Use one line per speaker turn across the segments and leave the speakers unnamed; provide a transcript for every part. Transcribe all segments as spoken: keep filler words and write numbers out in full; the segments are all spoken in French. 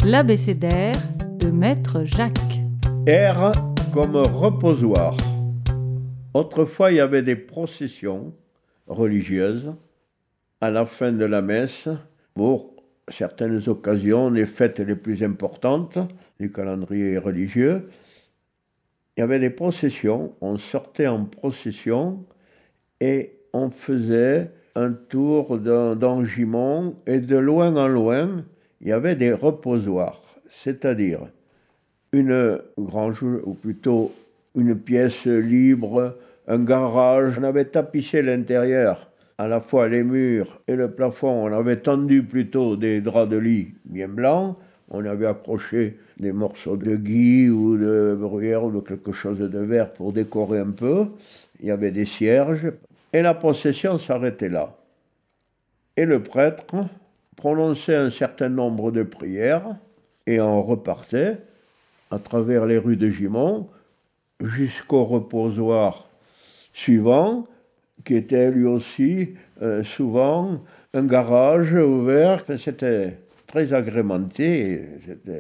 L'abécédaire de Maître Jacques.
R comme reposoir. Autrefois, il y avait des processions religieuses à la fin de la messe pour certaines occasions, les fêtes les plus importantes du calendrier religieux. Il y avait des processions, on sortait en procession et on faisait un tour d'un, d'un gimon et de loin en loin, il y avait des reposoirs, c'est-à-dire une grange, ou plutôt une pièce libre, un garage. On avait tapissé l'intérieur, à la fois les murs et le plafond. On avait tendu plutôt des draps de lit bien blancs. On avait accroché des morceaux de gui ou de bruyère ou de quelque chose de vert pour décorer un peu. Il y avait des cierges. Et la procession s'arrêtait là. Et le prêtre prononçait un certain nombre de prières et on repartait à travers les rues de Gimont jusqu'au reposoir suivant, qui était lui aussi euh, souvent un garage ouvert. C'était très agrémenté. C'était...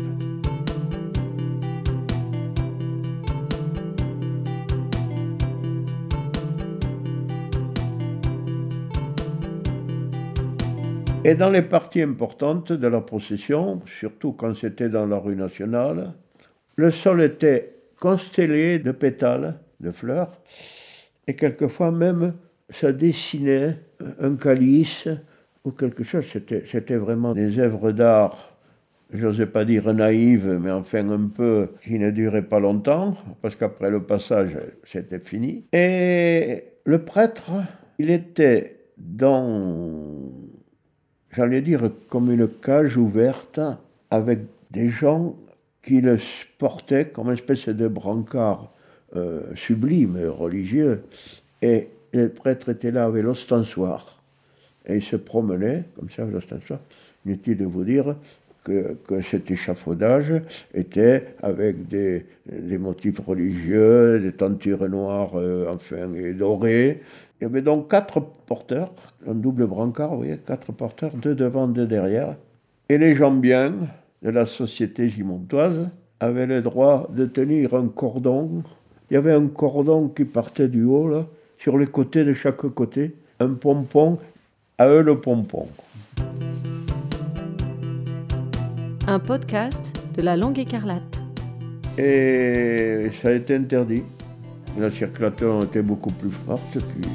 Et dans les parties importantes de la procession, surtout quand c'était dans la rue nationale, le sol était constellé de pétales, de fleurs, et quelquefois même ça dessinait un calice ou quelque chose. C'était, c'était vraiment des œuvres d'art, j'osais pas dire naïves, mais enfin un peu qui ne duraient pas longtemps, parce qu'après le passage, c'était fini. Et le prêtre, il était dans... j'allais dire comme une cage ouverte avec des gens qui le portaient comme une espèce de brancard euh, sublime, religieux. Et le prêtre était là avec l'ostensoir. Et il se promenait, comme ça, avec l'ostensoir. Inutile de vous dire que, que cet échafaudage était avec des, des motifs religieux, des tentures noires, euh, enfin, et dorées. Il y avait donc quatre porteurs, un double brancard, vous voyez, quatre porteurs, deux devant, deux derrière. Et les gens bien de la société gimontoise avaient le droit de tenir un cordon. Il y avait un cordon qui partait du haut, là, sur les côtés de chaque côté, un pompon, à eux le pompon.
Un podcast de la Langue écarlate.
Et ça a été interdit. La circulation était beaucoup plus forte, puis...